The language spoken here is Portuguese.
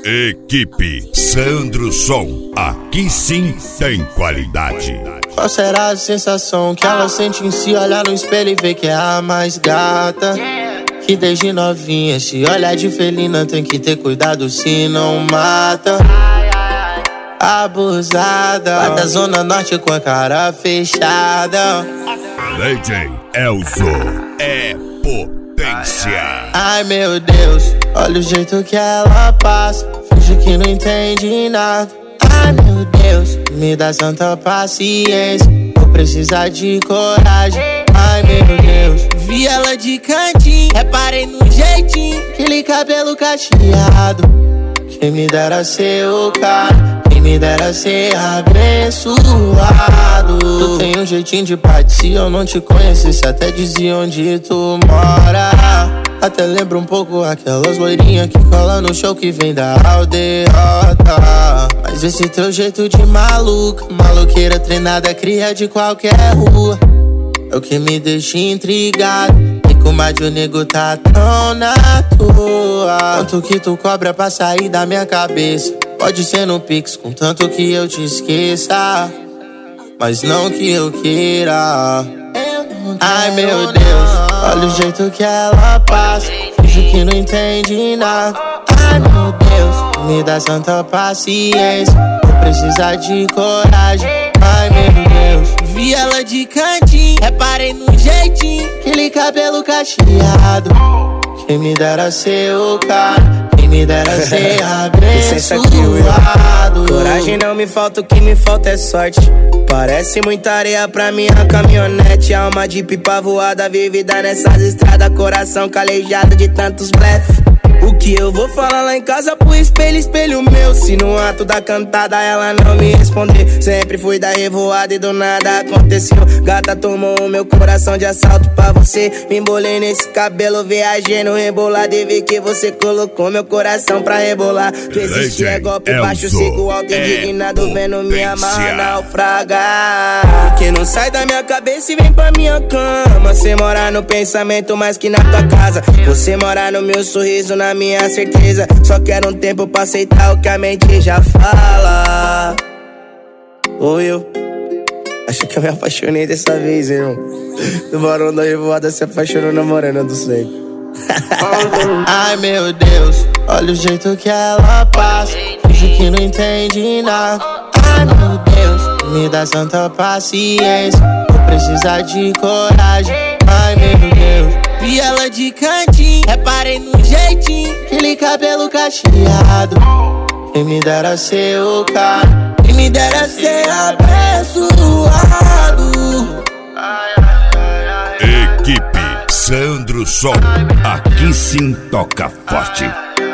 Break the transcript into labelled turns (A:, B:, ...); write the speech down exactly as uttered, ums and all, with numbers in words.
A: Equipe Sandro Som, aqui sim tem qualidade.
B: Qual será a sensação que ela sente em se olhar no espelho e ver que é a mais gata? Que desde novinha se olhar de felina tem que ter cuidado se não mata. Abusada, lá da zona norte com a cara fechada.
A: D J Elzo é potência.
B: Ai meu Deus, olha o jeito que ela passa, finge que não entende nada. Ai meu Deus, me dá santa paciência, vou precisar de coragem. Ai meu Deus, vi ela de cantinho, reparei no jeitinho, aquele cabelo cacheado. Quem me dera ser o cara, quem me dera ser abençoado. Tu tem um jeitinho de parte, se eu não te conhecesse até dizia onde tu mora. Até lembra um pouco aquelas loirinhas que cola no show que vem da aldeota. Mas esse teu jeito de maluca, maloqueira treinada, cria de qualquer rua, é o que me deixa intrigado. E como a de o nego tá tão na tua. Quanto que tu cobra pra sair da minha cabeça? Pode ser no Pix, contanto que eu te esqueça, mas não que eu queira. Ai meu Deus, olha o jeito que ela passa, finge que não entende nada. Ai meu Deus, me dá santa paciência, vou precisar de coragem. Ai meu Deus, vi ela de cantinho, reparei no jeitinho, aquele cabelo cacheado. Quem me dera ser o cara, quem me dera ser abençoado.
C: Coragem não me falta, o que me falta é sorte. Parece muita areia pra minha caminhonete, alma de pipa voada, vivida nessas estradas, coração calejado de tantos blefs. O que eu vou falar lá em casa pro espelho, espelho meu? Se no ato da cantada ela não me responder, sempre fui da revoada e do nada aconteceu. Gata tomou o meu coração de assalto pra você. Me embolei nesse cabelo, viajei no rebolado e vi que você colocou meu coração pra rebolar. Tu existe é golpe baixo, sigo alto indignado, vendo minha marra naufragar. Que não sai da minha cabeça e vem pra minha cama. Você mora no pensamento mais que na tua casa, você mora no meu sorriso, na minha certeza. Só quero um tempo pra aceitar o que a mente já fala. Ou eu acho que eu me apaixonei dessa vez, irmão. Do Barão da Revoada se apaixonou na Morena do Sangue.
B: Ai meu Deus, olha o jeito que ela passa, finge que não entende nada. Ai meu Deus, me dá santa paciência, vou precisar de coragem. Ai meu Deus, vi ela de cantinho, reparei no jeitinho, aquele cabelo cacheado. Quem me dera ser o cara, quem me dera ser abençoado.
A: Equipe Sandro Som, aqui sim toca forte.